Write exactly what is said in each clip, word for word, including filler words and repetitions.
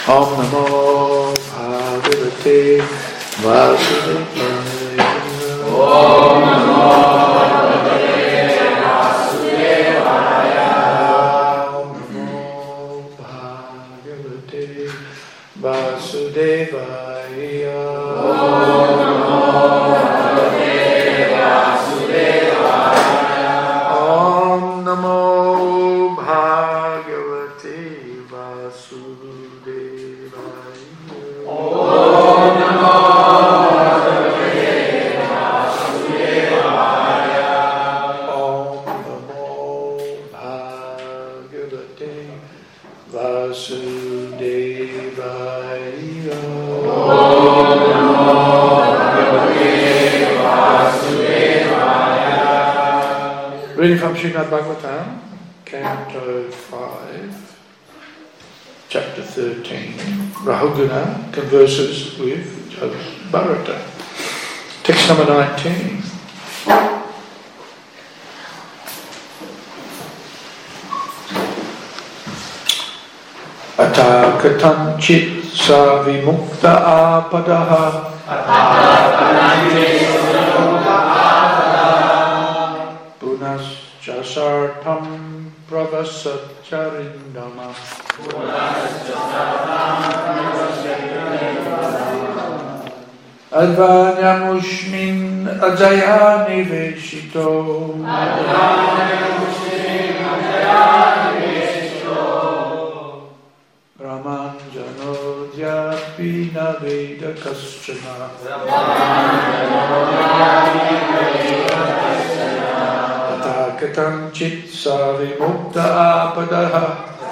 Om Namo Bhagavate Vasudevaya. Om Namo Bhagavate Vasudevaya. Om Namo Bhagavate Vasudevaya. Om Namo Bhagavate Vasudevaya. Om Namo Bhagavate Vasudevaya. Om Namo Bhagavate Vasudevaya. Reading from Srimad Bhagavatam, Canto five, Chapter thirteen. Rahuguna converses with Bharata. Text number nineteen. Ata katanchit sa vimukta apadaha. Punascha pravasacharindama. Advanyamushmin ajaya niveshito. Ramanjanodyapi naveda kaschana. Katanchit sa vimukta apadaha.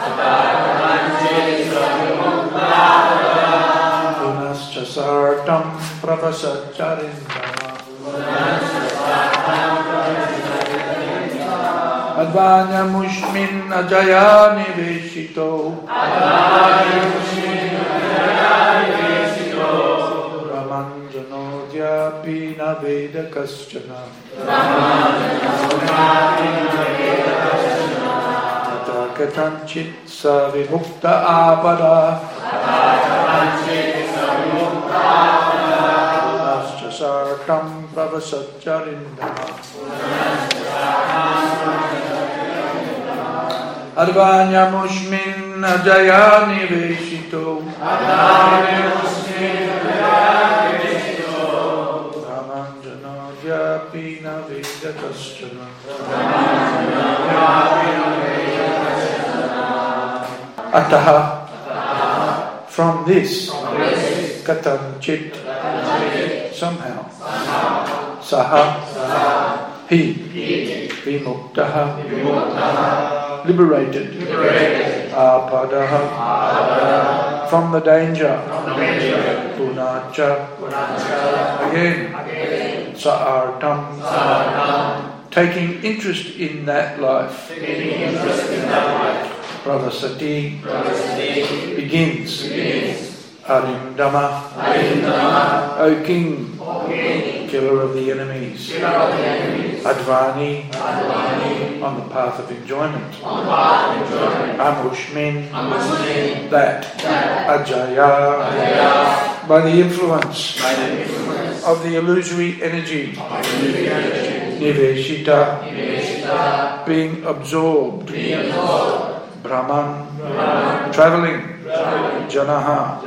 Punascha sartam pravasacharindama. Advanyamushmin ajaya niveshito. Ramanjanodyapi naveda kaschana. Tata katanchit sa vimukta apada. Punascha sartam pravasacharindama. Advanyamushmin ajaya niveshito. Ramanjanodyapi naveda kaschana. Ataha, from this, katanchit, somehow, saha, he, vimuktaha, liberated, apadaha, from the danger, punacha, again, sa'artam, taking interest in that life. Pravasati begins. Arindama, O King, killer of the enemies. Advani, on the path of enjoyment. Amushmin, that. Ajaya, by the influence of the illusory energy. Niveshita, being absorbed. Brahman, travelling. Janaha,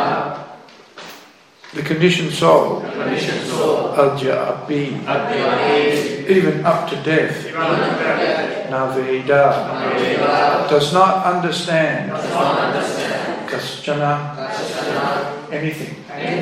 the conditioned soul. Adya api, even up to death. Naveda, does not understand. Kaschana, anything.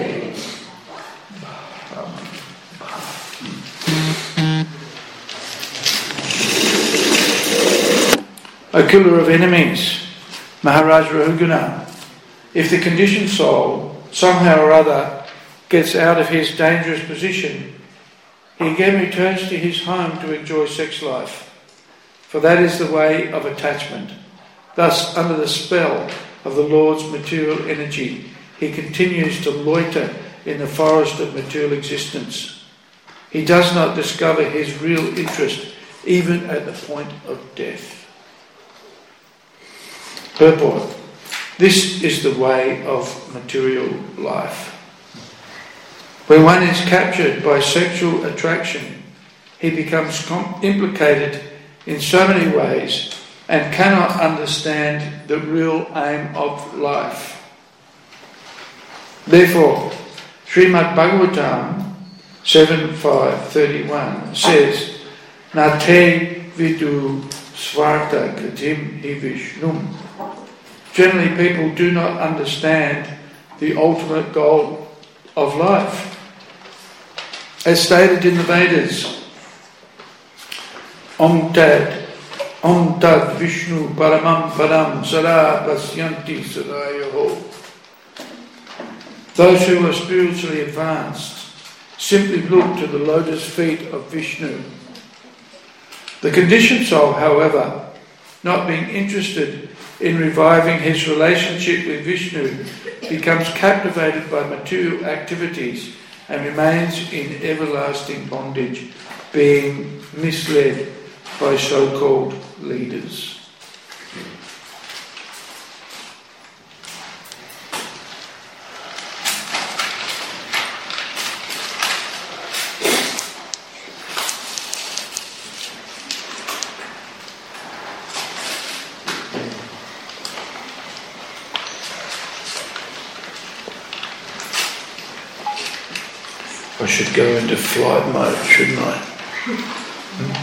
A killer of enemies, Maharaj Rahuguna. If the conditioned soul somehow or other gets out of his dangerous position, he again returns to his home to enjoy sex life, for that is the way of attachment. Thus, under the spell of the Lord's material energy, he continues to loiter in the forest of material existence. He does not discover his real interest even at the point of death. Purport. This is the way of material life. When one is captured by sexual attraction, he becomes com- implicated in so many ways and cannot understand the real aim of life. Therefore, Srimad Bhagavatam seven five thirty-one says, Nate vidu svarta gatim hi Vishnum. Generally, people do not understand the ultimate goal of life. As stated in the Vedas, Om Tad, Om Tad Vishnu Paramam Padam Sada Pasyanti Sadayaho. Those who are spiritually advanced simply look to the lotus feet of Vishnu. The conditioned soul, however, not being interested in reviving his relationship with Vishnu, becomes captivated by material activities and remains in everlasting bondage, being misled by so-called leaders. I should go into flight mode, shouldn't I? Hmm?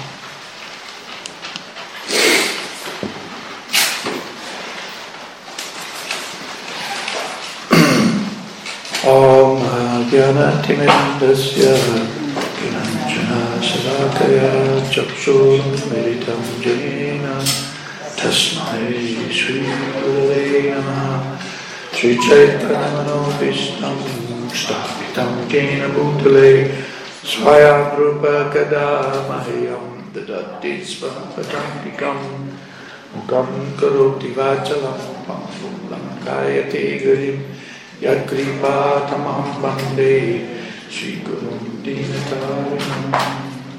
Om Gyanatimirandasya Gyananjana Salakaya Chakshurmiritam Jena Tasmai Sri Gurave Namaha Sri Chaitanya Stapitam Jena Bhutale Swayam Rupa Kada Mahayam Dadati Svampatantikam Mukam Karoti Vachalam Pampulam Kayate Garim Yakripa Tamam Bande Sri Gurum Dinatarinam.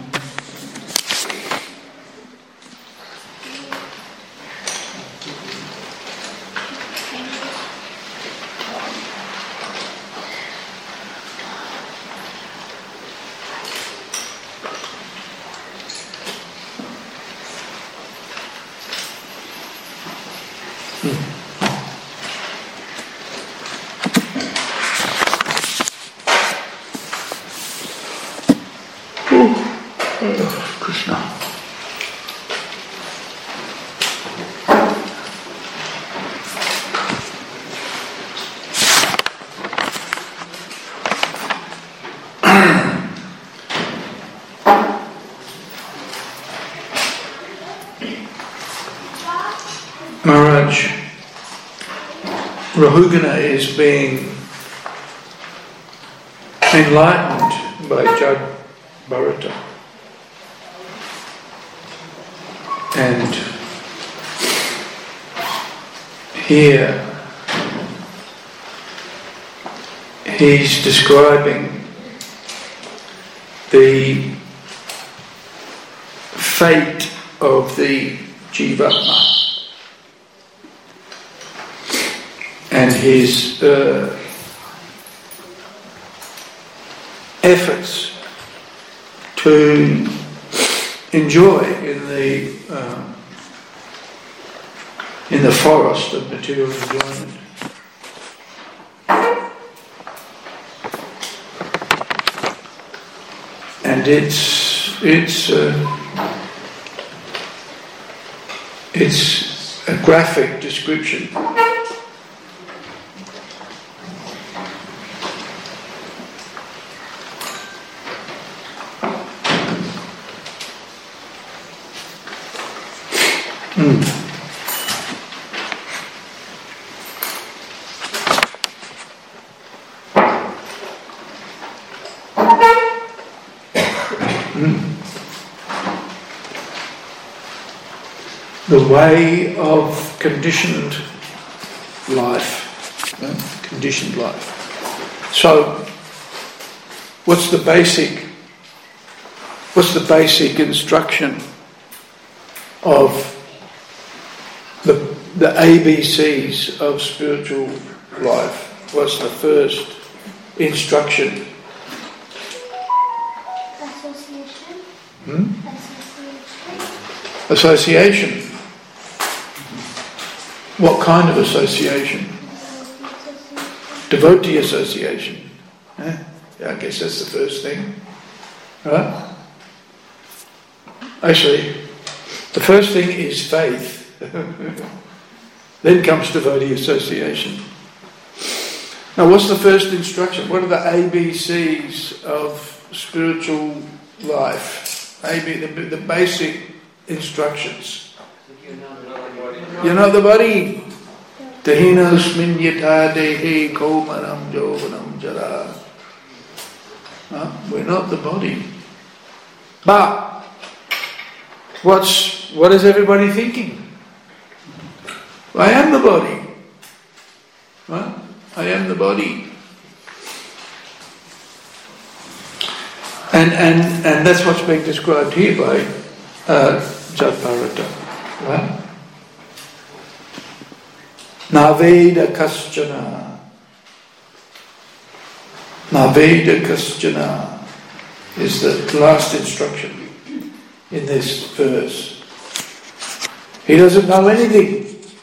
Krishna. Maharaj, Rahugana is being enlightened by Jad Bharata. And here he's describing the fate of the Jivatma and his uh, efforts to enjoy in the uh, in the forest of material enjoyment. And it's it's uh, it's a graphic description. Mm. Mm. The way of conditioned life, yeah? Conditioned life. So, what's the basic? What's the basic instruction of the the A B Cs of spiritual life? What's the first instruction? Association. Hmm? Association. Association. What kind of association? Devotee association. Eh? Yeah, I guess that's the first thing. Right? Actually, the first thing is faith. Then comes devotee association. Now, what's the first instruction? What are the A B Cs of spiritual life? A B, the, the basic instructions. You're not the body. Tahinosmin yata dehi komaram jovanam jara. Huh? We're not the body. But what's what is everybody thinking? I am the body. Right? I am the body. And and and that's what's being described here by uh, Jatbharata. Right? Naveda kaschana. Naveda kaschana is the last instruction in this verse. He doesn't know anything.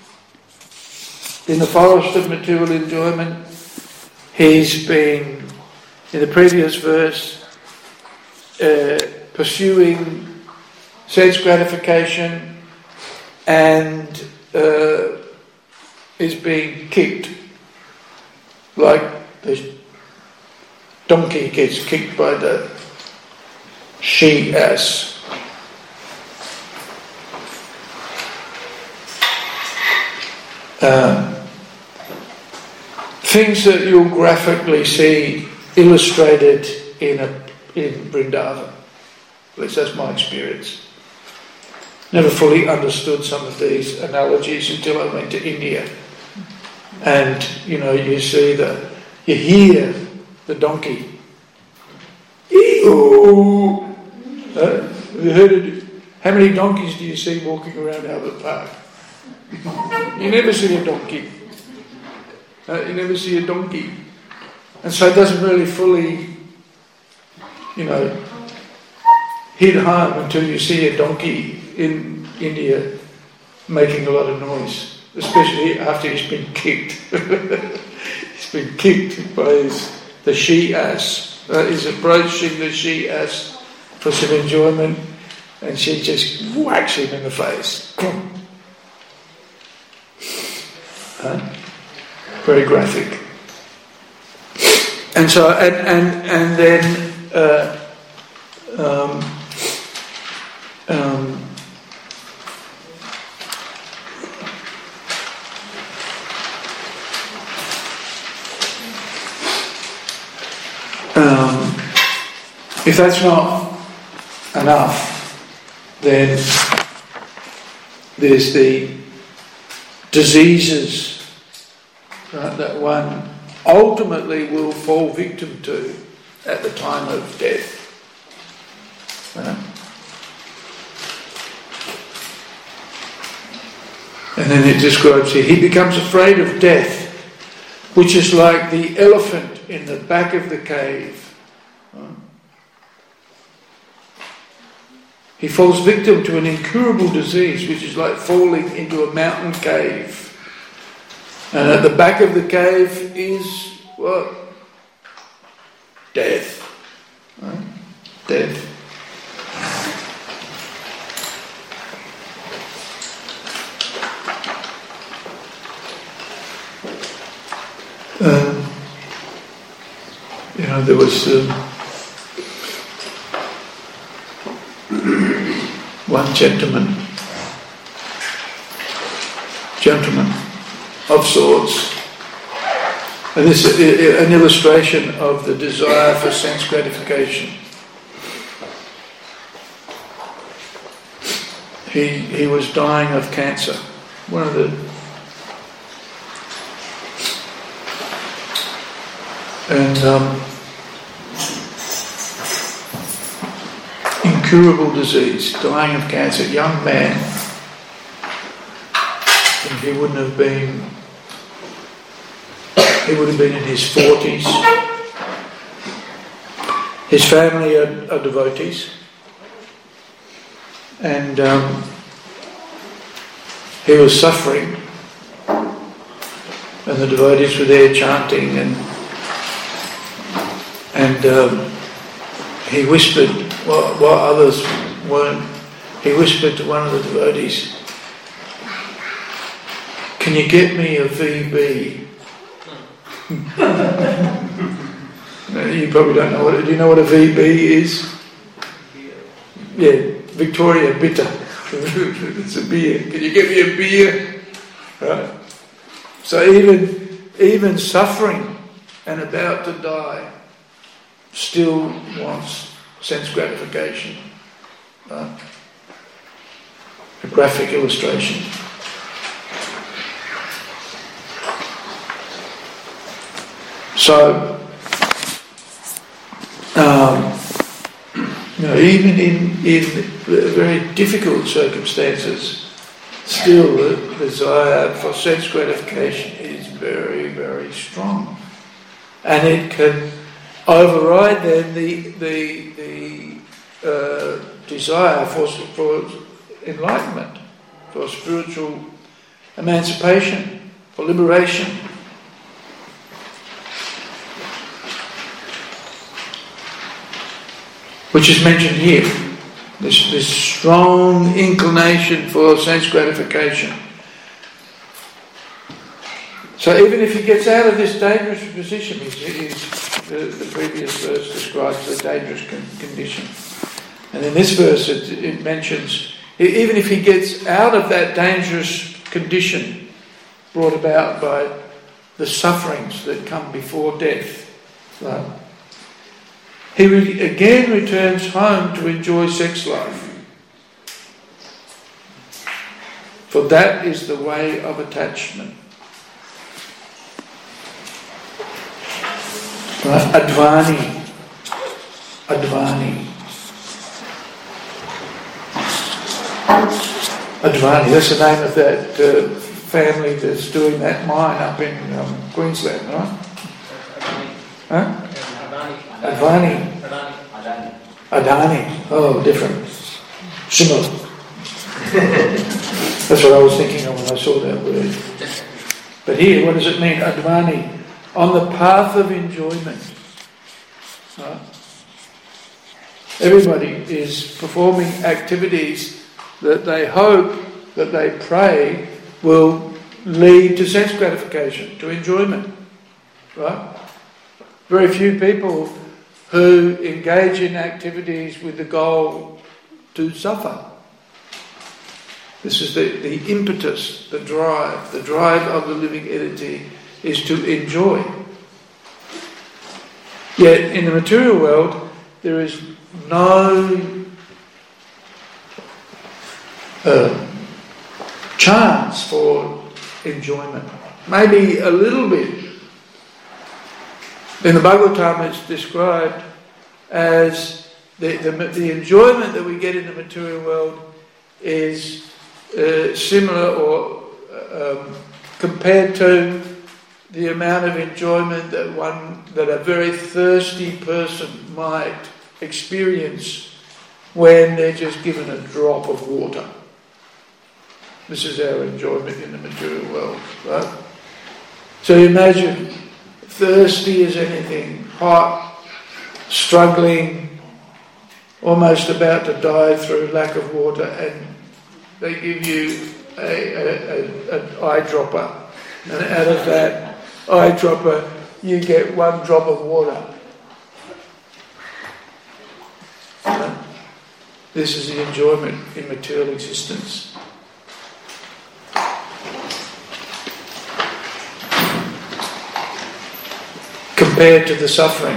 In the forest of material enjoyment, he's been, in the previous verse, uh, pursuing sense gratification and uh, is being kicked like the donkey gets kicked by the she-ass. Um, things that you'll graphically see illustrated in a in Vrindavan. At least that's my experience. Never fully understood some of these analogies until I went to India. And, you know, you see the, you hear the donkey. Eeeeeoo! Uh, have you heard it? How many donkeys do you see walking around Albert Park? You never see a donkey. Uh, you never see a donkey. And so it doesn't really fully, you know, hit home until you see a donkey in India making a lot of noise, especially after he's been kicked. He's been kicked by his, the she-ass. Uh, he's approaching the she-ass for some enjoyment, and she just whacks him in the face. Uh, very graphic. And so, and and and then uh, um, um, um, if that's not enough, then there's the diseases, right, that one ultimately will fall victim to at the time of death. Right? And then it describes here, he becomes afraid of death, which is like the elephant in the back of the cave. Right? He falls victim to an incurable disease, which is like falling into a mountain cave. And at the back of the cave is what? Death. Right? Death. Um, you know, there was um, one gentleman, gentleman of sorts, and this is an illustration of the desire for sense gratification. He he was dying of cancer. One of the and um, incurable disease, dying of cancer, young man, in he wouldn't have been, he would have been in his forties. His family are, are devotees, and um, he was suffering, and the devotees were there chanting, and and um, he whispered, while, while others weren't, he whispered to one of the devotees, "Can you get me a V B?" You probably don't know what it, do you know what a V B is? Yeah, Victoria Bitter. It's a beer. Can you get me a beer? Right. So even even suffering and about to die still wants sense gratification. Right? A graphic illustration. So, um, you know, even in, in very difficult circumstances, still the desire for sense gratification is very, very strong. And it can override then the, the, the uh, desire for, for enlightenment, for spiritual emancipation, for liberation. Which is mentioned here, this, this strong inclination for sense gratification. So even if he gets out of this dangerous position, he's, he's, the, the previous verse describes the dangerous con- condition. And in this verse it, it mentions, even if he gets out of that dangerous condition brought about by the sufferings that come before death, right? He re- again returns home to enjoy sex life. For that is the way of attachment. Right? Advani. Advani. Advani, that's the name of that uh, family that's doing that mine up in um, Queensland, right? Huh? Advani. Adani. Adani. Oh, different. Similar. That's what I was thinking of when I saw that word. But here, what does it mean? Advani. On the path of enjoyment. Right? Everybody is performing activities that they hope, that they pray will lead to sense gratification, to enjoyment. Right? Very few people who engage in activities with the goal to suffer. This is the, the impetus, the drive. The drive of the living entity is to enjoy. Yet in the material world, there is no uh, chance for enjoyment. Maybe a little bit. In the Bhagavatam it's described as the, the, the enjoyment that we get in the material world is uh, similar or um, compared to the amount of enjoyment that one that a very thirsty person might experience when they're just given a drop of water. This is our enjoyment in the material world, right? So imagine thirsty as anything, hot, struggling, almost about to die through lack of water, and they give you a, a, a, an eyedropper, and out of that eyedropper you get one drop of water. This is the enjoyment in material existence. Compared to the suffering.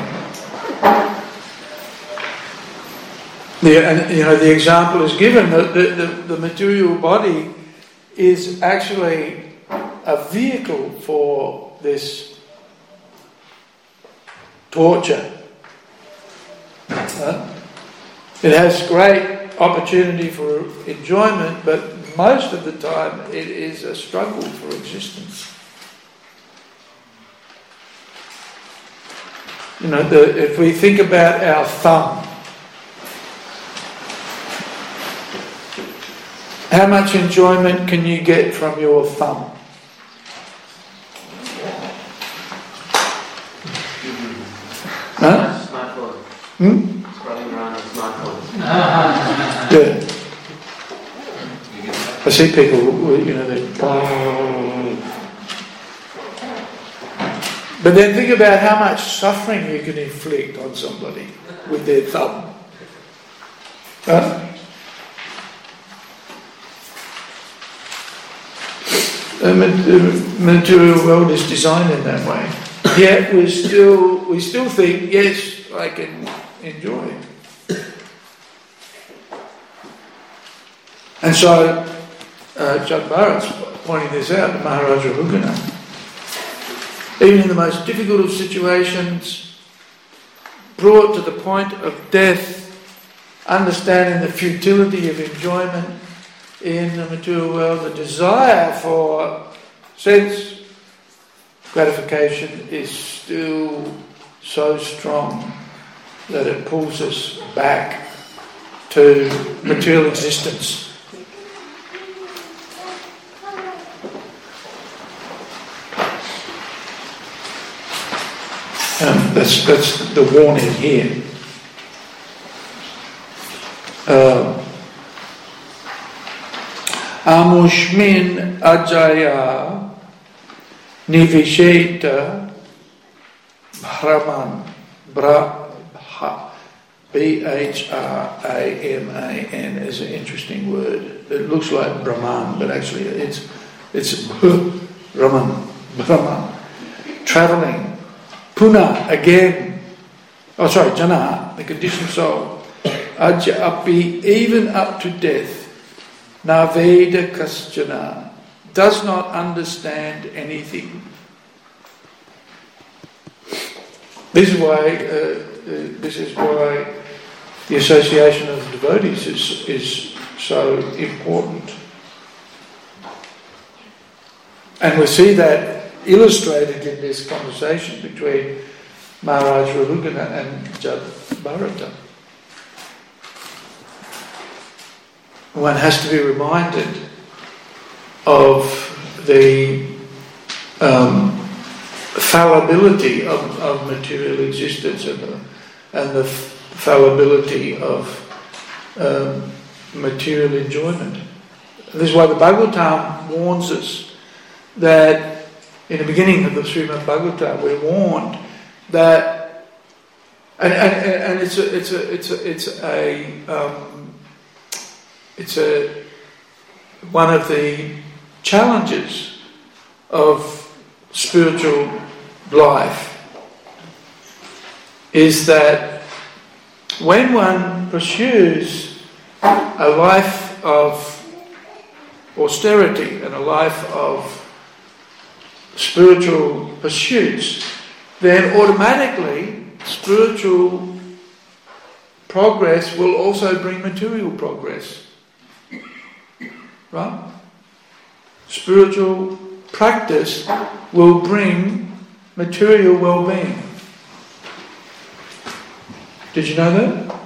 The, and, you know, the example is given that the, the, the material body is actually a vehicle for this torture. Huh? It has great opportunity for enjoyment, but most of the time it is a struggle for existence. You know, the, if we think about our thumb, how much enjoyment can you get from your thumb? Huh? Smartphone. Hmm? Scrolling around on smartphones. Yeah. I see people, you know, they... But then think about how much suffering you can inflict on somebody with their thumb. Huh? The material world is designed in that way. Yet we still we still think, yes, I can enjoy it. And so uh, Chuck Barrett's pointing this out to Maharaja Raghunath. Even in the most difficult of situations, brought to the point of death, understanding the futility of enjoyment in the material world, the desire for sense gratification is still so strong that it pulls us back to material existence. Um, that's that's the warning here. Uh, Amushmin ajaya nivisheta brahman bra B H R A M A N is an interesting word. It looks like Brahman, but actually it's it's Brahman Brahman traveling. Puna, again, oh sorry, jana, the conditioned soul, ajya api, even up to death, naveda kaschana, does not understand anything. This is why, uh, uh, this is why the association of devotees is, is so important. And we see that illustrated in this conversation between Maharaj Raghunath and Jad Bharata. One has to be reminded of the um, fallibility of, of material existence and the, and the fallibility of um, material enjoyment. This is why the Bhagavatam warns us that in the beginning of the Srimad Bhagavatam, we're warned that, and and, and it's a it's a it's a it's a um, it's a one of the challenges of spiritual life is that when one pursues a life of austerity and a life of spiritual pursuits, then automatically spiritual progress will also bring material progress. Right? Spiritual practice will bring material well-being. Did you know that?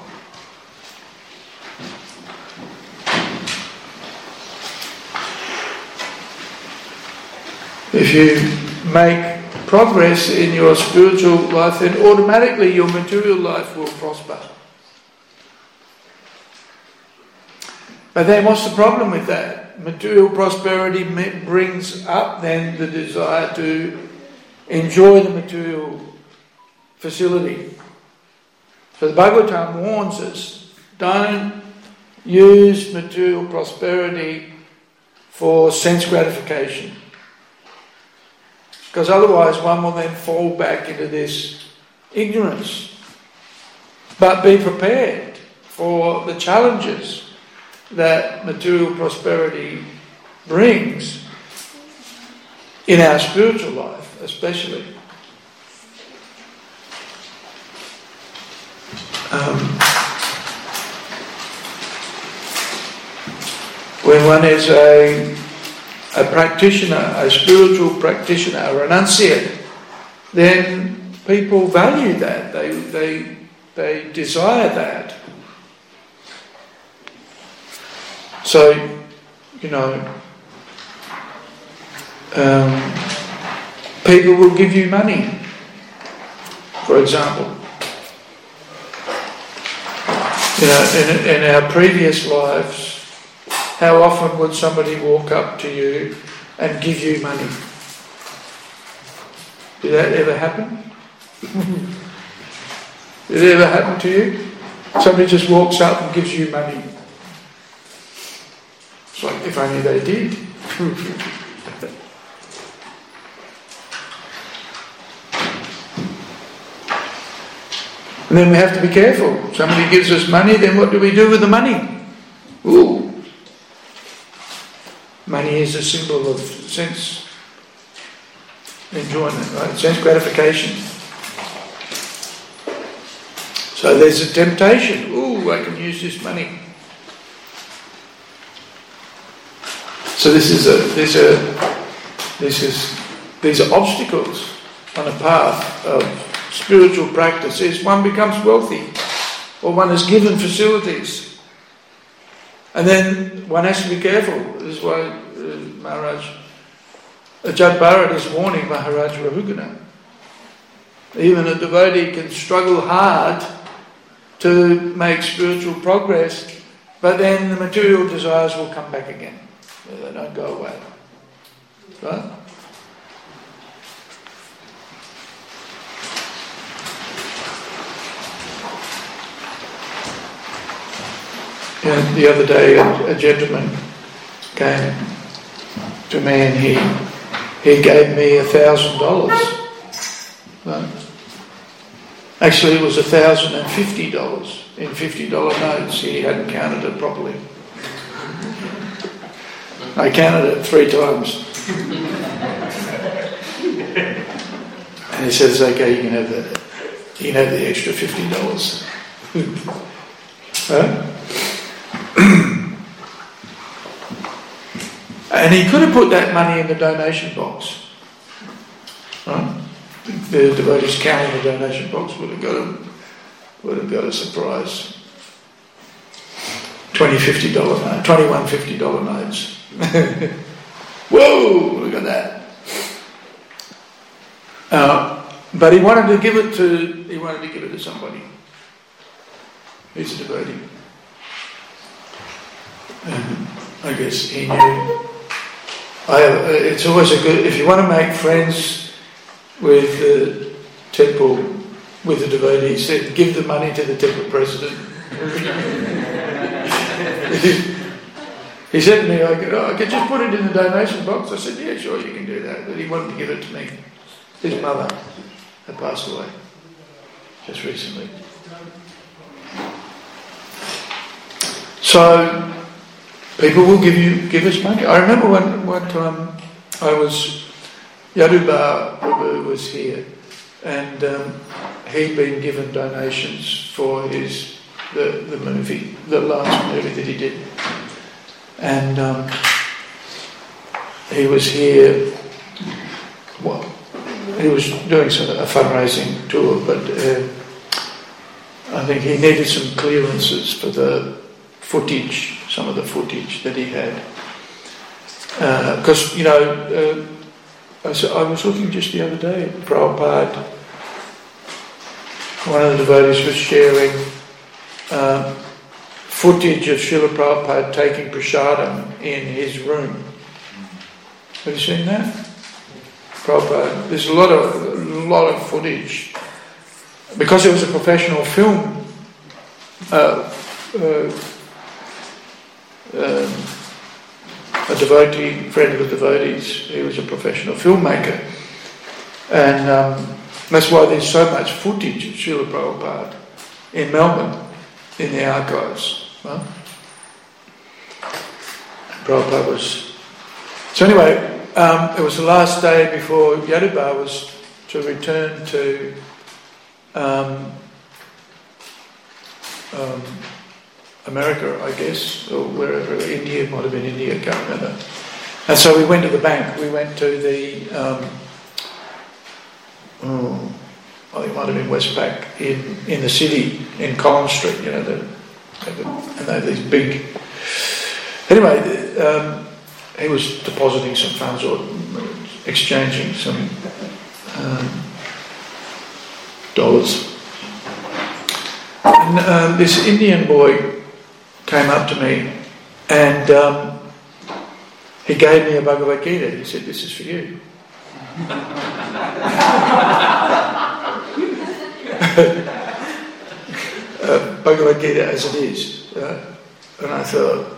If you make progress in your spiritual life, then automatically your material life will prosper. But then what's the problem with that? Material prosperity brings up then the desire to enjoy the material facility. So the Bhagavatam warns us, don't use material prosperity for sense gratification. Because otherwise one will then fall back into this ignorance. But be prepared for the challenges that material prosperity brings in our spiritual life, especially. Um, when one is a, a practitioner, a spiritual practitioner, a renunciate, then people value that, they, they, they desire that. So, you know, um, people will give you money, for example. You know, in, in our previous lives, how often would somebody walk up to you and give you money? Did that ever happen? Did it ever happen to you? Somebody just walks up and gives you money. It's like, if only they did. And then we have to be careful. Somebody gives us money, then what do we do with the money? Ooh. Money is a symbol of sense enjoyment, right? Sense gratification. So there's a temptation. Ooh, I can use this money. So this is a, there's a, this is, these are obstacles on a path of spiritual practice. Is one becomes wealthy, or one is given facilities, and then one has to be careful. This is why uh, Maharaj Ajahn Bharat is warning Maharaj Rahugana. Even a devotee can struggle hard to make spiritual progress, but then the material desires will come back again. They don't go away. Right? And the other day a, a gentleman came to me and he he gave me a thousand dollars. Actually it was a thousand and fifty dollars in fifty dollar notes. He hadn't counted it properly. I counted it three times. And he says, okay, you can have the you can have the extra fifty dollars. Huh? And he could have put that money in the donation box. Right? The devotees counting the donation box would have got a, would have got a surprise. Twenty fifty dollar notes, twenty-one fifty dollar notes. Whoa! Look at that. Uh, but he wanted to give it to he wanted to give it to somebody. He's a devotee. And I guess he knew. I have, uh, it's always a good, if you want to make friends with the temple, with the devotees, then give the money to the temple president. He said to me, I could, oh, I could just put it in the donation box. I said, yeah, sure, you can do that. But he wanted to give it to me. His mother had passed away just recently. So people will give you give us money. I remember one one time I was Yadubar Prabhu was here, and um, he'd been given donations for his the the movie, the last movie that he did, and um, he was here. Well, he was doing some, a fundraising tour, but uh, I think he needed some clearances for the footage, some of the footage that he had. Because, uh, you know, uh, I, was, I was looking just the other day at Prabhupada. One of the devotees was sharing uh, footage of Srila Prabhupada taking prasadam in his room. Have you seen that? Prabhupada, there's a lot of a lot of footage. Because it was a professional film, uh, uh, Um, a devotee, friend of the devotees, he was a professional filmmaker, and um, that's why there's so much footage of Srila Prabhupada in Melbourne in the archives. Right? Prabhupada was so anyway. Um, it was the last day before Yadubar was to return to um, um, America, I guess, or wherever, India, it might have been India, I can't remember. And so we went to the bank. We went to the, um, oh, I think it might have been Westpac in, in the city, in Collins Street, you know, the, and they had these big... Anyway, um, he was depositing some funds or exchanging some um, dollars. And um, this Indian boy came up to me and um, he gave me a Bhagavad Gita. He said, "This is for you." uh, Bhagavad Gita as it is. Uh, and I thought,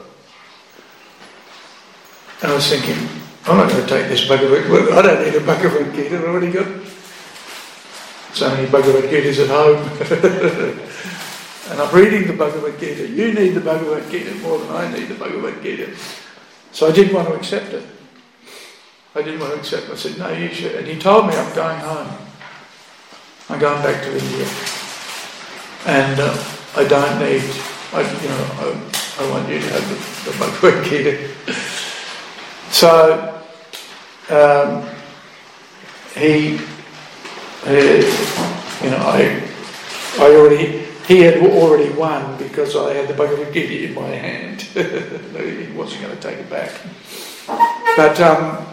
I was thinking, I'm not going to take this Bhagavad Gita. I don't need a Bhagavad Gita. I've already got so many Bhagavad Gitas at home. And I'm reading the Bhagavad Gita. You need the Bhagavad Gita more than I need the Bhagavad Gita. So I didn't want to accept it. I didn't want to accept it. I said, "No, you should." And he told me, "I'm going home. I'm going back to India. And uh, I don't need, I, you know, I, I want you to have the, the Bhagavad Gita." So um, he, uh, you know, I, I already, he had already won because I had the Bhagavad Gita in my hand. He wasn't going to take it back. But um,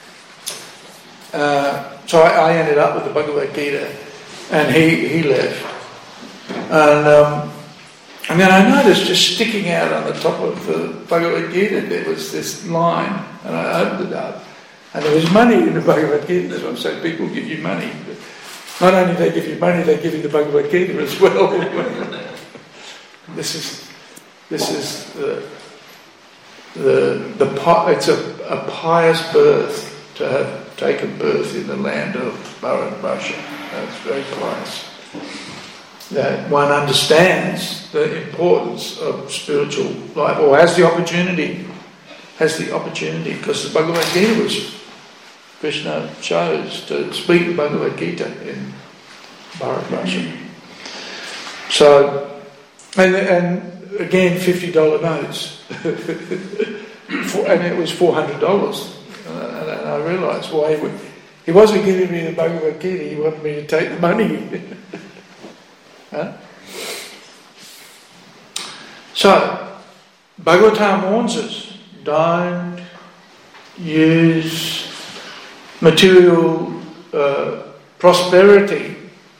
uh, so I, I ended up with the Bhagavad Gita, and he he left, and. Um, And then I noticed just sticking out on the top of the Bhagavad Gita, there was this line, and I opened it up, and there was money in the Bhagavad Gita. That's what I'm saying, people give you money. But not only do they give you money, they give you the Bhagavad Gita as well. This is, this is the, the, the it's a, a pious birth to have taken birth in the land of Bharat Russia. That's very pious. That one understands the importance of spiritual life, or has the opportunity, has the opportunity, because the Bhagavad Gita was, Krishna chose to speak the Bhagavad Gita in Bharat Russia. So, and, and again, fifty dollar notes, and it was four hundred dollars, and, and I realised why he would, he wasn't giving me the Bhagavad Gita, he wanted me to take the money. Huh? So, Bhagavatam warns us, don't use material uh, prosperity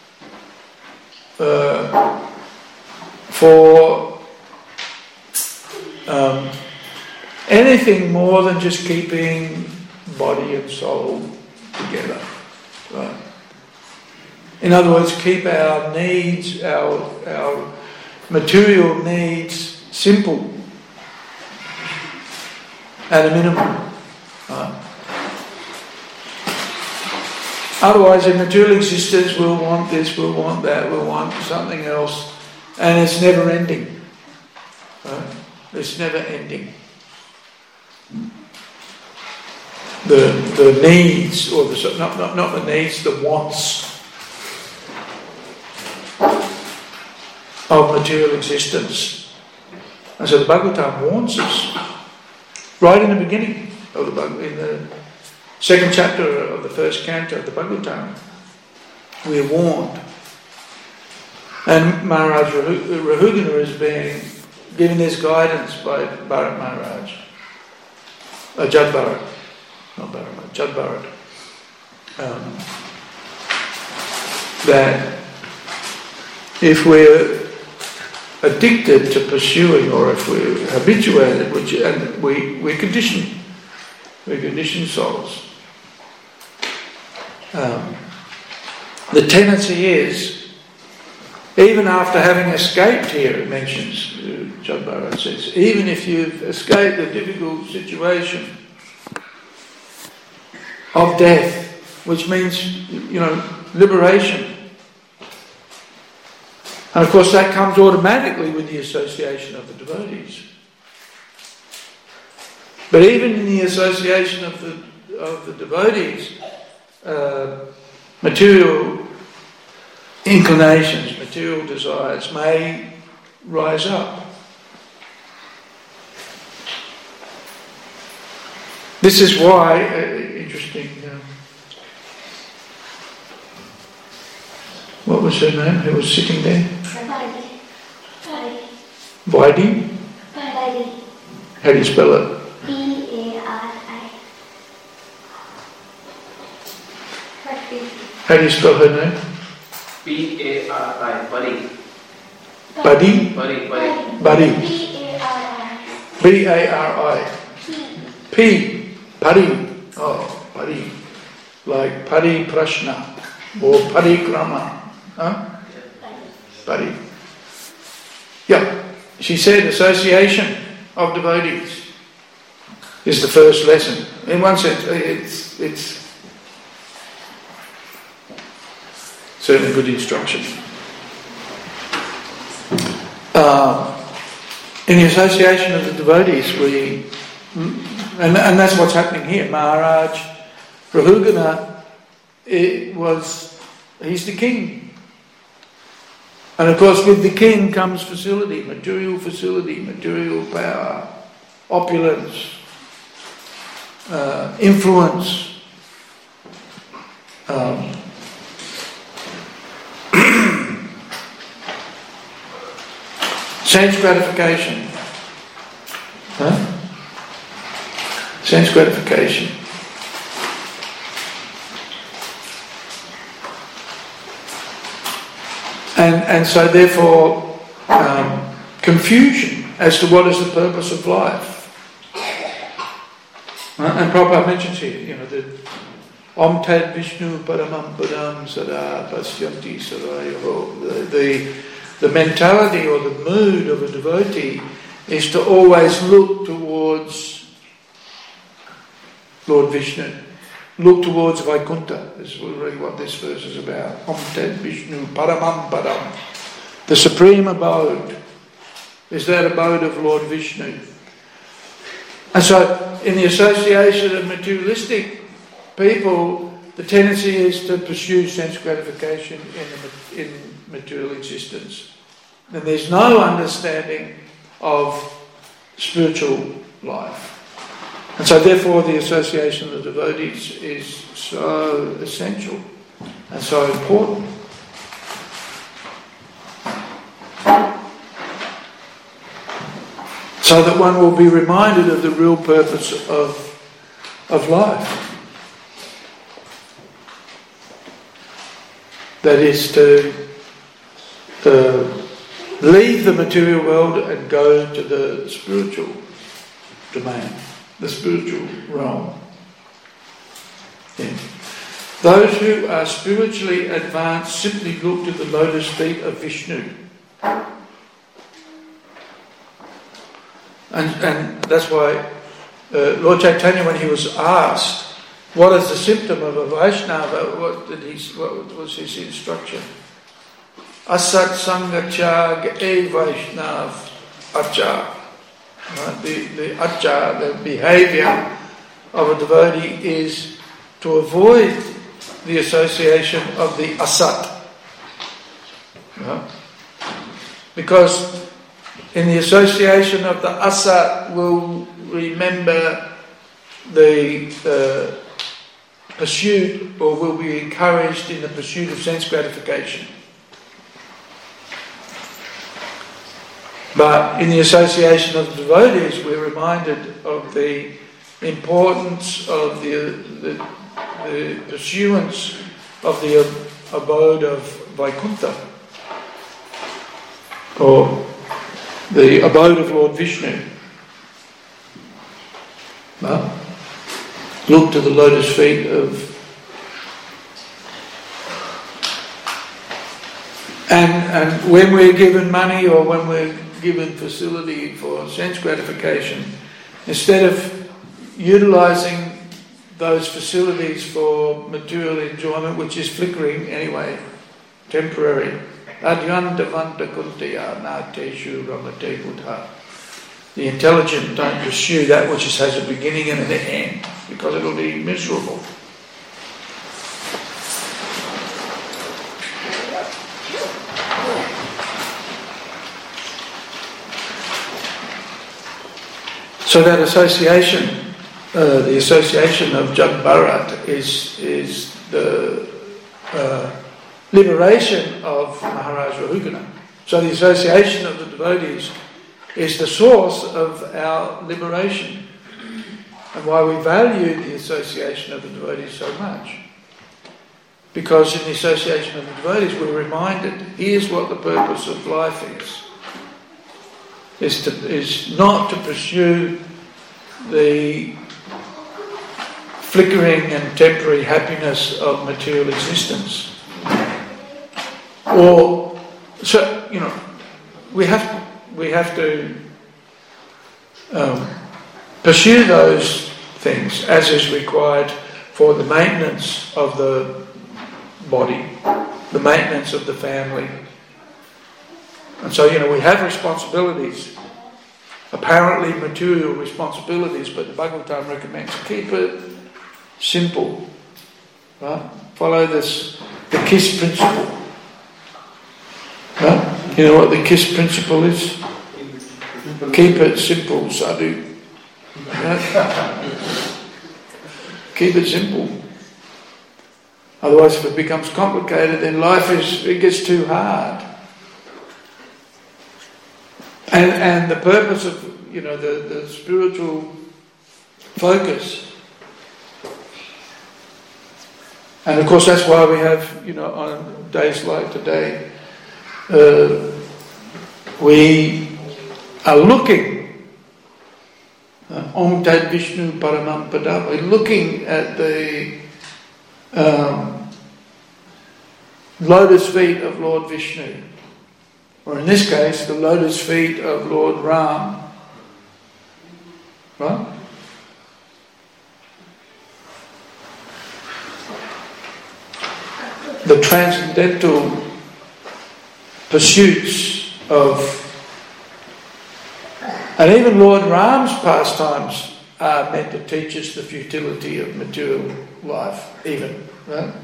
uh, for um, anything more than just keeping body and soul together. Right? In other words, keep our needs, our our material needs simple, at a minimum. Right? Otherwise, in material existence, we'll want this, we'll want that, we'll want something else, and it's never ending. Right? It's never ending. The the needs, or the not not not the needs, the wants of material existence. And so the Bhagavatam warns us right in the beginning of the Bhagavad, in the second chapter of the first canto of the Bhagavatam, we are warned. And Maharaj Rahugana is being given this guidance by Bharat Maharaj, uh, Jad Bharat, not Bharat, Jad Bharat, um, that if we're addicted to pursuing, or if we're habituated, which and we we condition, we condition souls. Um, the tendency is, even after having escaped here, it mentions, uh, Jad Bharat says, even if you've escaped the difficult situation of death, which means, you know, liberation. And of course that comes automatically with the association of the devotees. But even in the association of the of the devotees, uh, material inclinations, material desires may rise up. This is why, uh, interesting, um, what was her name who was sitting there? Body. Body. Vaidhi? Body. How do you spell it? B A R I. How do you spell her name? B A R I, buddy. Buddy? Buddy, buddy. Buddy. B A R I. B A R I. P. P. Pari. Oh, Pari. Like Pari Prashna or Parikrama. Huh? Pari. Yeah. She said association of devotees is the first lesson. In one sense, it's it's certainly good instruction. Uh, in the association of the devotees, we, and, and that's what's happening here. Maharaj Rahugana, it was, he's the king. And of course with the king comes facility, material facility, material power, opulence, uh, influence, um, sense gratification. Huh? Sense gratification. And, and so therefore um, confusion as to what is the purpose of life. Uh, and Prabhupada mentions here, you know, the Om Tad Vishnu Paramam Padam Sada Pasyanti Sadayoho. The, the, the mentality or the mood of a devotee is to always look towards Lord Vishnu. Look towards Vaikuntha. This is really what this verse is about. Om Tat Vishnu Paramam Padam. The supreme abode is that abode of Lord Vishnu. And so in the association of materialistic people, the tendency is to pursue sense gratification in, the, in material existence. And there's no understanding of spiritual life. And so therefore the association of the devotees is so essential and so important. So that one will be reminded of the real purpose of, of life. That is to, to leave the material world and go to the spiritual domain. The spiritual realm. Yeah. Those who are spiritually advanced simply look to the lotus feet of Vishnu. And, and that's why uh, Lord Chaitanya, when he was asked, what is the symptom of a Vaishnava, what, did he, what was his instruction? Asat Sangacha E Vaishnav Acha. Uh, the, the acha, the behaviour of a devotee is to avoid the association of the asat. Uh, because in the association of the asat we'll remember the uh, pursuit, or will be encouraged in the pursuit of sense gratification. But in the association of the devotees, we're reminded of the importance of the, the, the pursuance of the abode of Vaikuntha, or the abode of Lord Vishnu. Well, look to the lotus feet of, and and when we're given money or when we're given facility for sense gratification, instead of utilising those facilities for material enjoyment, which is flickering anyway, temporary. The intelligent don't pursue that which has a beginning and an end, because it'll be miserable. So that association uh, the association of Jag Bharat is, is the uh, liberation of Maharaj Rahugana. So the association of the devotees is the source of our liberation, and why we value the association of the devotees so much. Because in the association of the devotees we're reminded, here's what the purpose of life is. Is, to, is not to pursue the flickering and temporary happiness of material existence. Or, so, you know, we have to, we have to um, pursue those things as is required for the maintenance of the body, the maintenance of the family. And so, you know, we have responsibilities, apparently material responsibilities, but the Bhagavatam recommends keep it simple, right? Follow this, the KISS principle. Right? You know what the KISS principle is? Keep it simple, sadhu. Right? Keep it simple. Otherwise, if it becomes complicated, then life is, it gets too hard. And and the purpose of, you know, the, the spiritual focus. And of course that's why we have, you know, on days like today, uh, we are looking, uh, Om Tad Vishnu Paramam Padam, we're looking at the um, lotus feet of Lord Vishnu. Or in this case, the lotus feet of Lord Ram. Right? The transcendental pursuits of... And even Lord Ram's pastimes are meant to teach us the futility of material life, even. Right?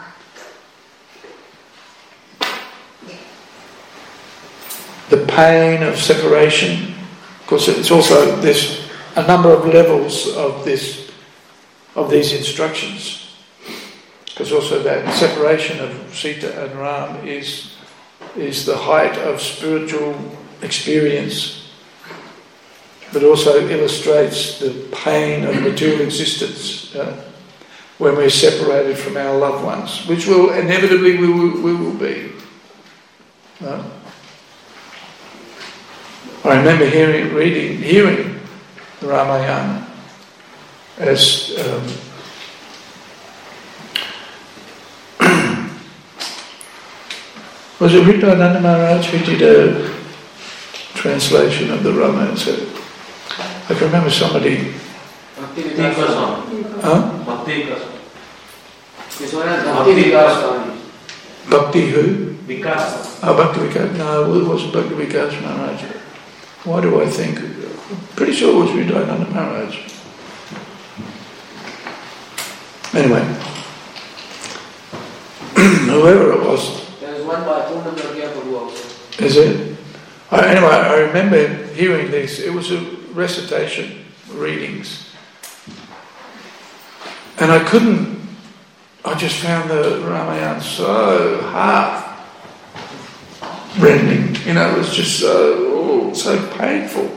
The pain of separation. Of course, it's also there's a number of levels of this, of these instructions. Because also that separation of Sita and Ram is is the height of spiritual experience, but also illustrates the pain of material existence uh, when we're separated from our loved ones, which will inevitably we will, we will be. Uh, I remember hearing, reading, hearing the Ramayana as um, was it Riddhananda Maharaj who did a translation of the Ramayana? So I can remember somebody. Bhakti Vikas Swami. Huh? Bhakti Vikas. This one is Bhakti Vikas Swami. Bhakti who? Vikas. Oh, Bhakti Vikas. No, it wasn't Bhakti Vikas Maharaj. Why do I think? Pretty sure it was Riddhananda Maharaj. Anyway, whoever it was. There is one by Purna Pragya Prabhu also. Is it? I, anyway, I remember hearing this. It was a recitation, readings. And I couldn't, I just found the Ramayana so heart rending. You know, it was just so, oh, so painful.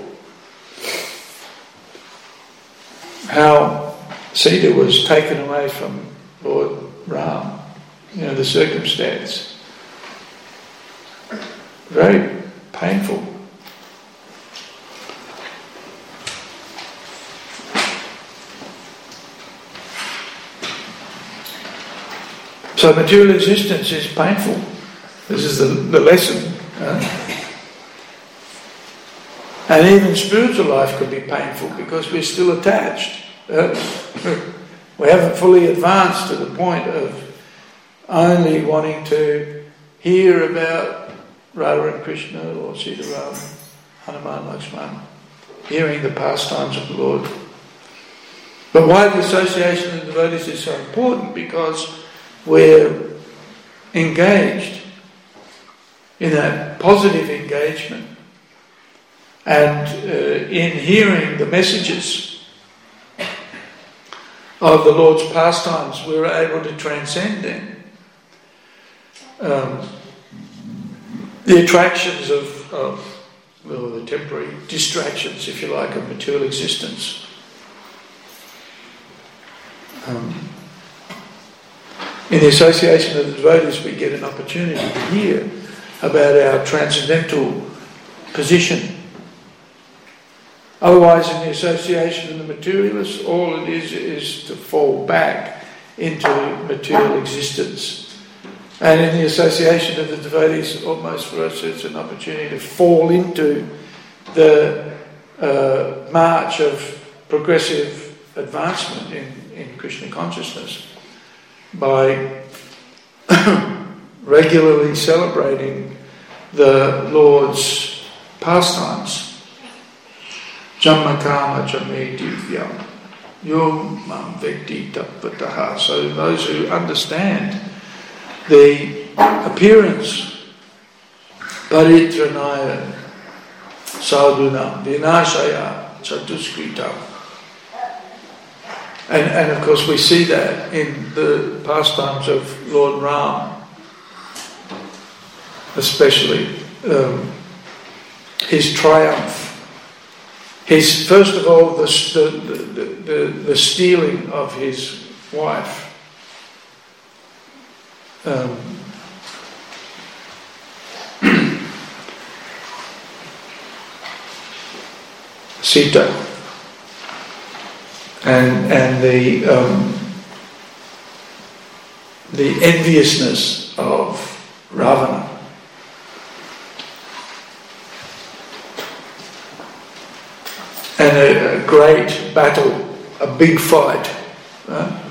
How Sita was taken away from Lord Ram, you know, the circumstance. Very painful. So material existence is painful. This is the, the lesson. Uh, and even spiritual life could be painful because we're still attached. Uh, we haven't fully advanced to the point of only wanting to hear about Radha and Krishna or Sita Ram, Hanuman, Lakshman, hearing the pastimes of the Lord. But why the association of the devotees is so important? Because we're engaged in a positive engagement and uh, in hearing the messages of the Lord's pastimes, we were able to transcend them. Um, the attractions of, of, well, the temporary distractions, if you like, of material existence. Um, in the association of the devotees, we get an opportunity to hear about our transcendental position. Otherwise, in the association of the materialists, all it is is to fall back into material existence. And in the association of the devotees, almost for us, it's an opportunity to fall into the uh, march of progressive advancement in, in Krishna consciousness by regularly celebrating the Lord's pastimes. Jammakama Jame Divyam Yom Mam Vekti Tapataha. So those who understand the appearance Paritranaya Sadhuna Vinashaya Chatuskrita. And, and of course we see that in the pastimes of Lord Ram, especially um, his triumph. His, first of all, the, the, the, the stealing of his wife. Um, Sita. And, and the, um, the enviousness of Ravana. And a, a great battle, a big fight. Right?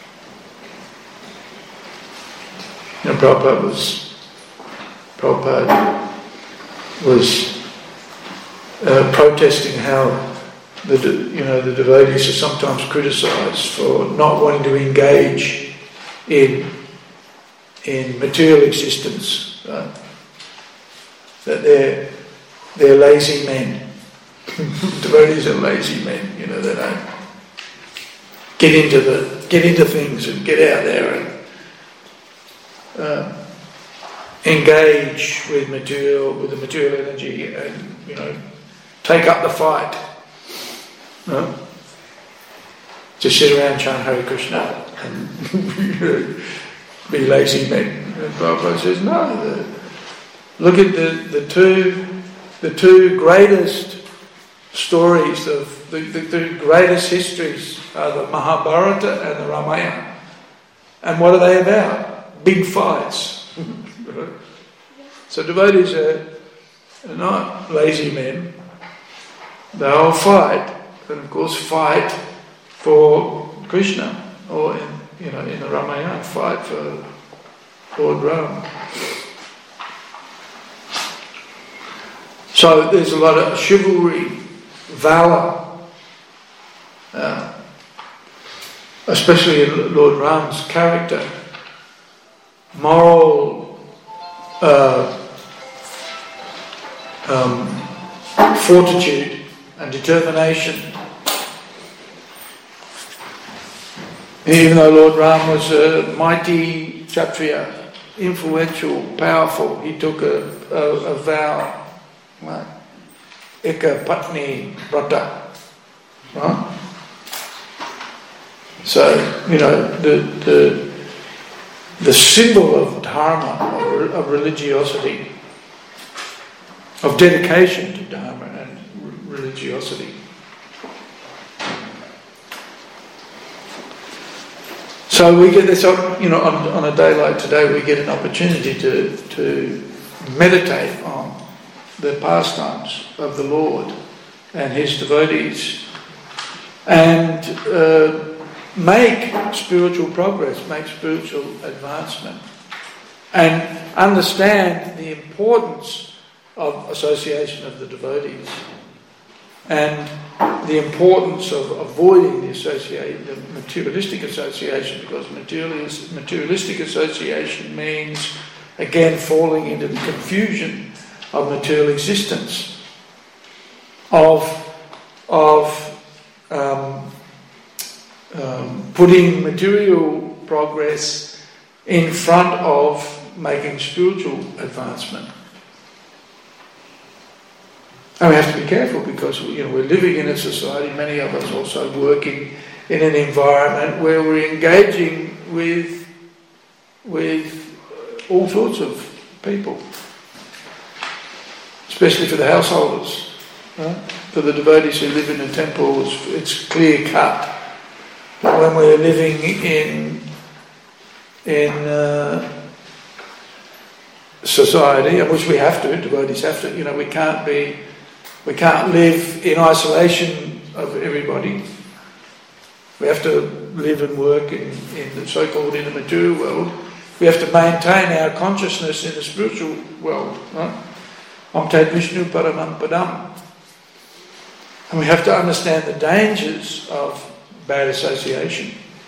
You know, Prabhupada was, Prabhupada was uh, protesting how the you know the devotees are sometimes criticised for not wanting to engage in in material existence. Right? That they're they're lazy men. Devotees are lazy men, you know, they don't get into the get into things and get out there and uh, engage with material with the material energy and, you know, take up the fight. No? Just sit around chant Hare Krishna and be lazy men. And Prabhupada says, no, the, look at the, the two the two greatest stories of the, the, the greatest histories are the Mahabharata and the Ramayana. And what are they about? Big fights. So devotees are, are not lazy men. They'll fight, and of course fight for Krishna, or in, you know, in the Ramayana, fight for Lord Ram. So there's a lot of chivalry, valour, uh, especially in Lord Ram's character, moral uh, um, fortitude and determination. Even though Lord Ram was a mighty Kshatriya, influential, powerful, he took a, a, a vow, right? Eka Patni Vrata. Right? So, you know, the the the symbol of dharma, of, of religiosity, of dedication to dharma and religiosity. So we get this, you know, on, on a day like today, we get an opportunity to to meditate on the pastimes of the Lord and His devotees, and uh, make spiritual progress, make spiritual advancement, and understand the importance of association of the devotees, and the importance of avoiding the associate, the materialistic association, because materialist, materialistic association means again falling into the confusion of material existence, of of um, um, putting material progress in front of making spiritual advancement. And we have to be careful because you know we're living in a society, many of us also working in an environment where we're engaging with with all sorts of people, especially for the householders. Right? For the devotees who live in the temple, it's, it's clear cut. But when we're living in in uh, society, and which we have to, devotees have to, you know, we can't be, we can't live in isolation of everybody. We have to live and work in, in the so-called in the material world. We have to maintain our consciousness in the spiritual world. Right? Om Tat Vishnu Paramam Padam. And we have to understand the dangers of bad association.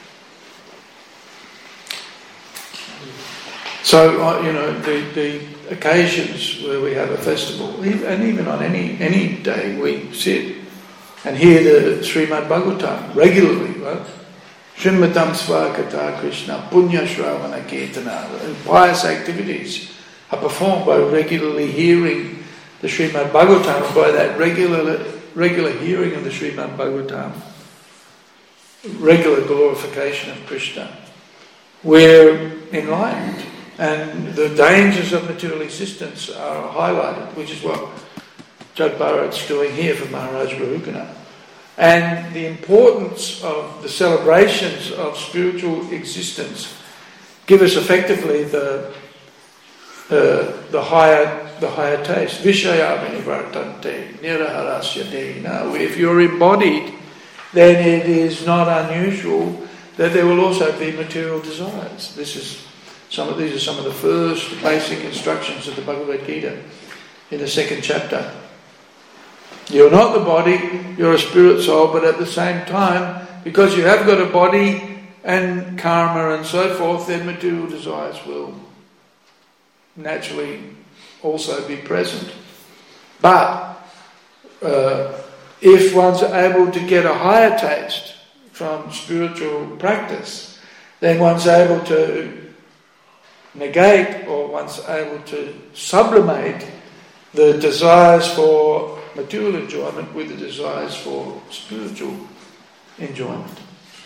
So, uh, you know, the, the occasions where we have a festival, and even on any any day, we sit and hear the Srimad Bhagavatam regularly, right? Srimadam Svakata Krishna, Punya Shravana Kirtana, and pious activities are performed by regularly hearing the Srimad Bhagavatam, and by that regular regular hearing of the Srimad Bhagavatam, regular glorification of Krishna, we're enlightened. And the dangers of material existence are highlighted, which is what Jad Bharat's doing here for Maharaj Rahugana. And the importance of the celebrations of spiritual existence give us effectively the uh, the higher the higher taste. Vishaya vinivartante niraharasya dena. If you're embodied, then it is not unusual that there will also be material desires. This is Some of these are some of the first basic instructions of the Bhagavad Gita in the second chapter. You're not the body, you're a spirit soul, but at the same time, because you have got a body and karma and so forth, then material desires will naturally also be present. But uh, if one's able to get a higher taste from spiritual practice, then one's able to negate or one's able to sublimate the desires for material enjoyment with the desires for spiritual enjoyment.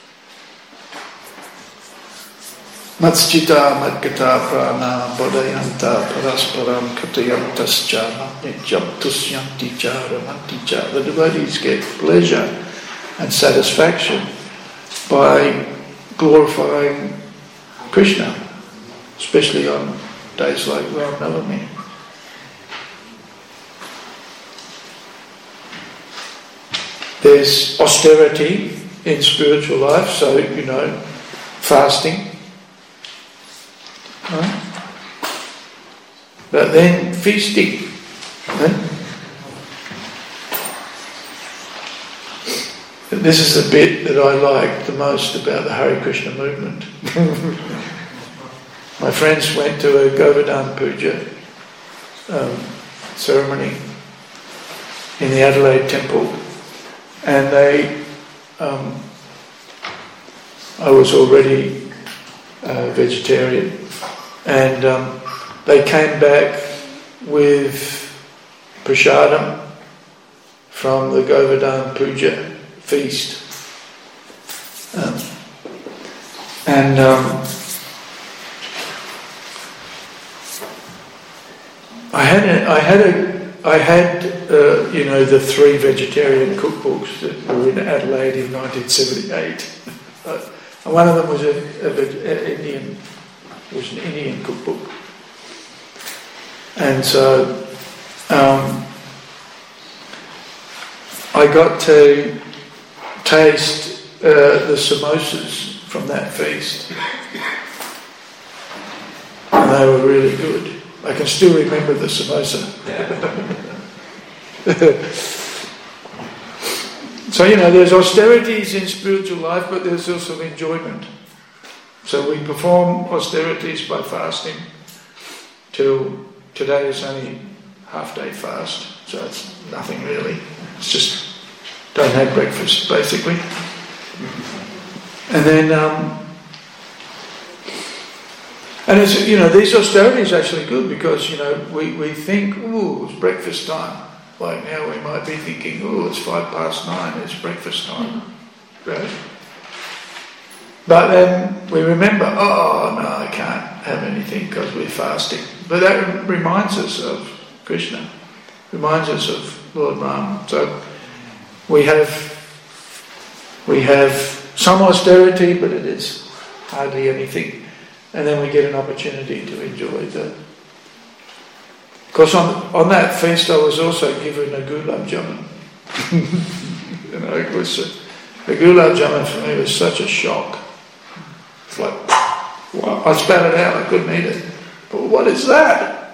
Matschita madgata prana bodhayanta parasparam katayantascha matnityam tusyanti cha ramanti cha. The devotees get pleasure and satisfaction by glorifying Krishna, especially on days like Ram Navami. There's austerity in spiritual life, so, you know, fasting. Right? But then feasting. Right? This is the bit that I like the most about the Hare Krishna movement. My friends went to a Govardhan Puja um, ceremony in the Adelaide Temple, and they, um, I was already uh, vegetarian, and um, they came back with prasadam from the Govardhan Puja feast, um, and um, I had a, I had a, I had uh, you know the three vegetarian cookbooks that were in Adelaide in nineteen seventy-eight. uh, and one of them was a, a, a Indian, was an Indian cookbook, and so um, I got to taste uh, the samosas from that feast, and they were really good. I can still remember the samosa. So, you know, there's austerities in spiritual life, but there's also enjoyment. So we perform austerities by fasting till today is only half day fast, so it's nothing really. It's just don't have breakfast, basically. And then, um, and it's, you know, these austerities are actually good because, you know, we, we think, ooh, it's breakfast time. Like now we might be thinking, ooh, it's five past nine, it's breakfast time. Right? But then we remember, oh, no, I can't have anything because we're fasting. But that reminds us of Krishna, reminds us of Lord Ram. So we have, we have some austerity, but it is hardly anything. And then we get an opportunity to enjoy the... Because on, on that feast I was also given a gulab jamun. You know, it was... A, the gulab jamun for me was such a shock. It's like, wow, I spat it out, I couldn't eat it. But what is that?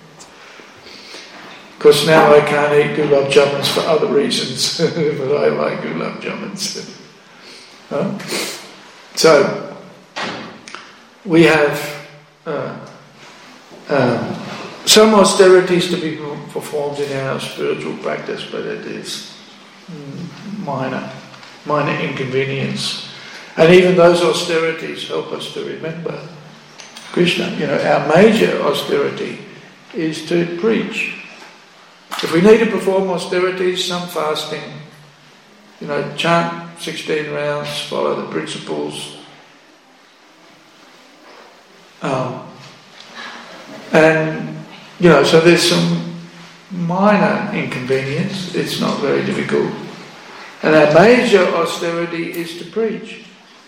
Because now I can't eat gulab jamuns for other reasons, but I like gulab jamuns. Huh? So, we have uh, um, some austerities to be performed in our spiritual practice, but it is minor, minor inconvenience. And even those austerities help us to remember Krishna. You know, our major austerity is to preach. If we need to perform austerities, some fasting, you know, chant sixteen rounds, follow the principles. Um, and, you know, so there's some minor inconvenience. It's not very difficult. And our major austerity is to preach.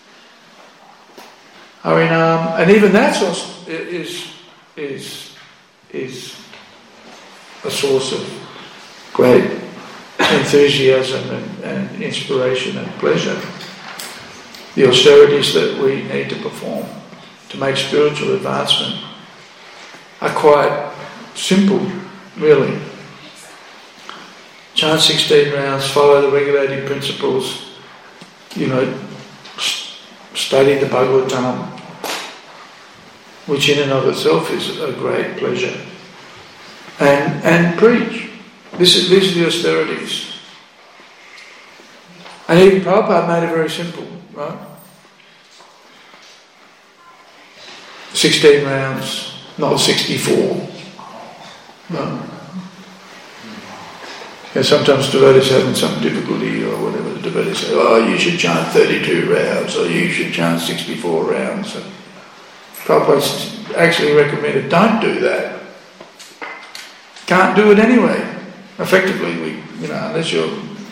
Harinam, and even that is is is a source of great enthusiasm and, and inspiration and pleasure. The austerities that we need to perform to make spiritual advancement are quite simple, really. Chant sixteen rounds, follow the regulating principles, you know, study the Bhagavatam, which in and of itself is a great pleasure, and and preach. This is, these are the austerities. And even Prabhupada made it very simple, right? sixteen rounds, not sixty-four. No. Yeah, sometimes devotees having some difficulty or whatever, the devotees say, oh, you should chant thirty-two rounds or you should chant sixty-four rounds. And Prabhupada actually recommended, don't do that. Can't do it anyway. Effectively, we, you know, unless you're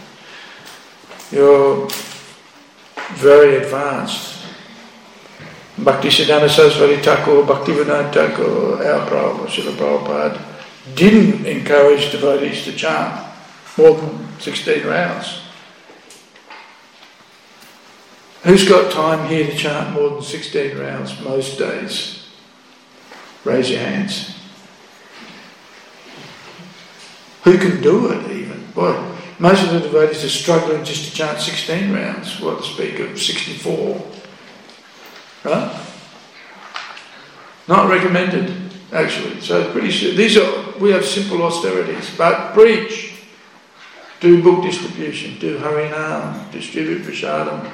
you're very advanced. Bhaktisiddhanta Saraswati Thakur, Bhaktivinoda Thakur, our Prabhupada, Srila Prabhupada, didn't encourage devotees to chant more than sixteen rounds. Who's got time here to chant more than sixteen rounds most days? Raise your hands. Who can do it even? Boy, most of the devotees are struggling just to chant sixteen rounds, what to speak of sixty-four. Right? Not recommended, actually. So pretty sure these are, we have simple austerities, but preach. Do book distribution, do Harinam, distribute Prasadam.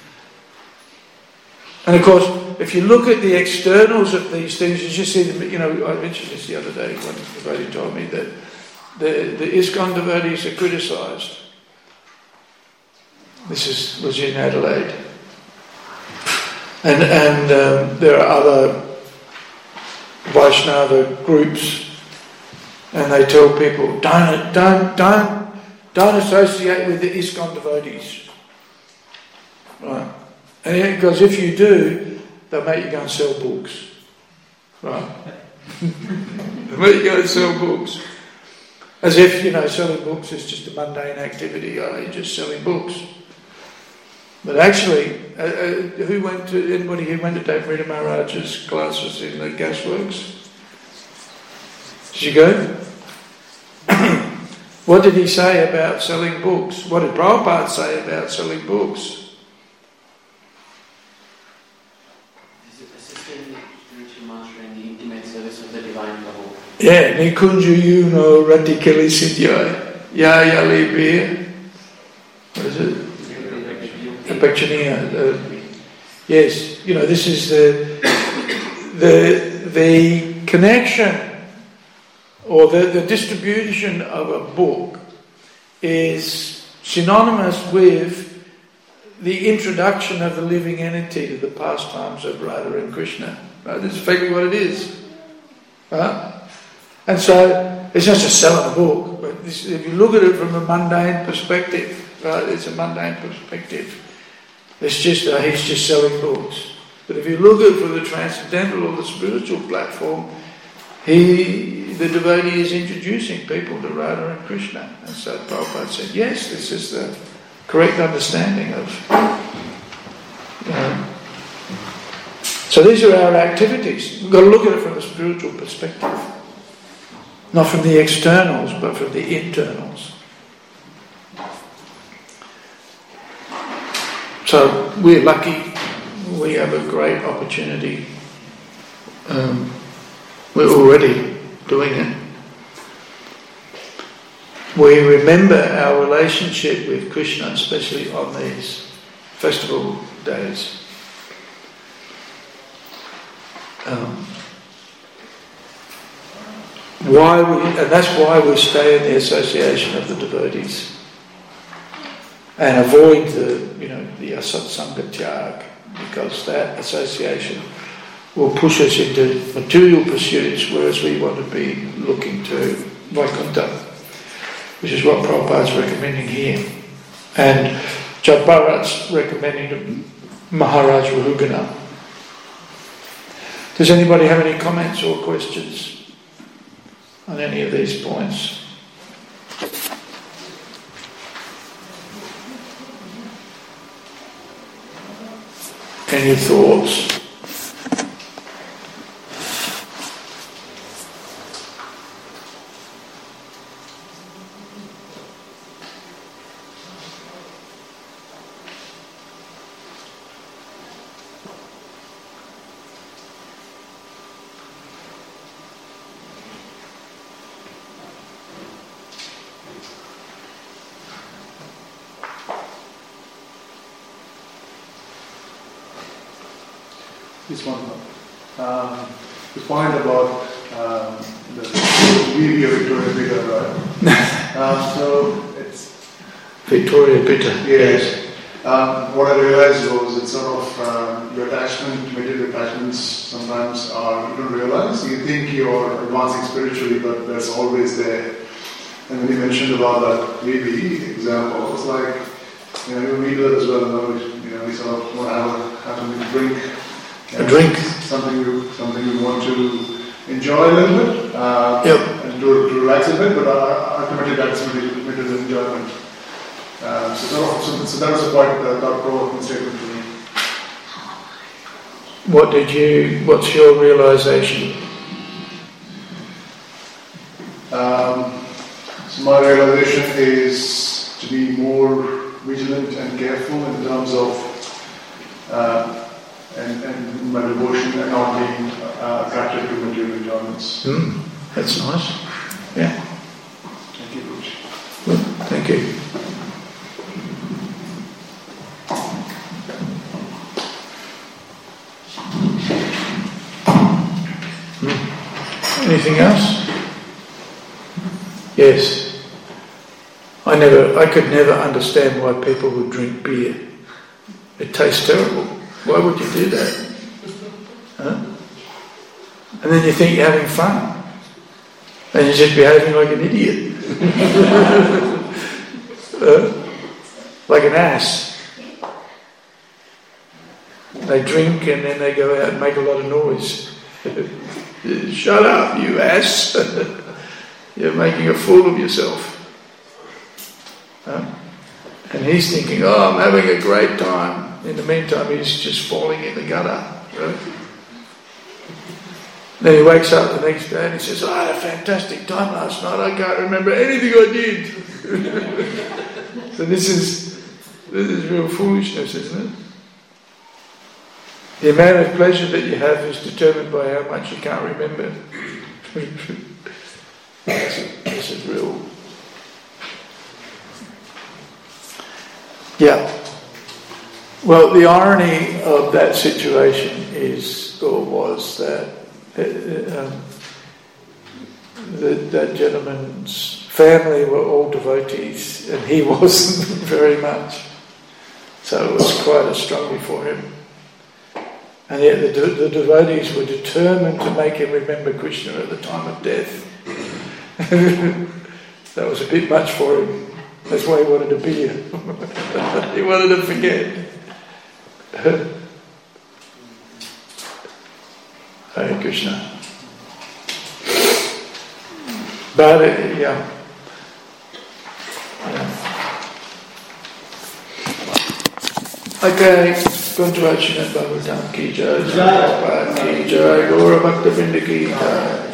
And of course, if you look at the externals of these things, you just see them, you know, I mentioned this the other day when the devotee told me that the, the ISKCON devotees are criticised. This is, was in Adelaide. And, and um, there are other Vaishnava groups, and they tell people, don't, don't, don't, don't associate with the ISKCON devotees. Right? And because if you do, they'll make you go and sell books. Right? They'll make you go and sell books. As if, you know, selling books is just a mundane activity. Oh, you're just selling books. But actually, uh, uh, who went to, anybody who went to Dave Rita Maharaj's classes in the Gasworks? Did you go? What did he say about selling books? What did Prabhupada say about selling books? Assisting spiritual master in the intimate service of the divine Lord. Yeah, Nikunju Yuno Ratikali Siddhyai. Ya Yali Bir. What is it? Apekchaniya. Yes, you know, this is the the the connection or the, the distribution of a book is synonymous with the introduction of the living entity to the pastimes of Radha and Krishna. Right? This is effectively what it is. Right? And so it's not just selling a book, but this, if you look at it from a mundane perspective, right, it's a mundane perspective. It's just, uh, he's just selling books. But if you look at it from the transcendental or the spiritual platform, he, the devotee is introducing people to Radha and Krishna. And so Prabhupada said, yes, this is the correct understanding of, you know. So these are our activities. We've got to look at it from a spiritual perspective. Not from the externals, but from the internals. So we're lucky. We have a great opportunity. Um, we're already doing it. We remember our relationship with Krishna, especially on these festival days. Um, why we, and that's why we stay in the association of the devotees and avoid the, you know, the asatsanga tyag, because that association will push us into material pursuits, whereas we want to be looking to Vaikuntha, which is what Prabhupada's recommending here. And Jad Bharat's recommending to Maharaj Rahugana. Does anybody have any comments or questions on any of these points? Any thoughts? This one, um, the point about um, the beauty of Victoria Bitter, right? um, so it's Victoria Bitter. Yes. Um, what I realized was it's sort of um, your attachment, material attachments sometimes are, you don't realize. You think you're advancing spiritually, but that's always there. And when you mentioned about that baby example, it's like, you know, we do that as well. You know, we sort of want to have, a, have something to drink. A drink. Something we, something we want to enjoy a little bit. Uh, yep. And to, to relax a bit, but ultimately that's material enjoyment. Uh, so, so, so that was a quite uh, thought-provoking statement for me. What did you, what's your realization? Um, so my realization is to be more vigilant and careful in terms of uh, and, and my devotion and not being uh, attracted to material enjoyments. Mm, that's nice. Yeah. Thank you, Coach. Good. Thank you. Mm. Anything else? Yes. I never, I could never understand why people would drink beer. It tastes terrible. Why would you do that? Huh? And then you think you're having fun. And you're just behaving like an idiot. uh, like an ass. They drink and then they go out and make a lot of noise. Shut up, you ass. You're making a fool of yourself. Huh? And he's thinking, oh, I'm having a great time. In the meantime, he's just falling in the gutter. Right? Then he wakes up the next day and he says, oh, I had a fantastic time last night. I can't remember anything I did. So this is this is real foolishness, isn't it? The amount of pleasure that you have is determined by how much you can't remember. this, is, this is real. Well, the irony of that situation is, or was, that uh, um, the, that gentleman's family were all devotees and he wasn't very much. So it was quite a struggle for him. And yet the, the devotees were determined to make him remember Krishna at the time of death. That was a bit much for him. That's why he wanted a beer. He wanted to forget. Hare Krishna. But, uh, yeah. yeah. Okay, Gunturachina Bhagavatam ki jai, Prabhupada ki jai, Gaura Bhakta Vrinda ki jai.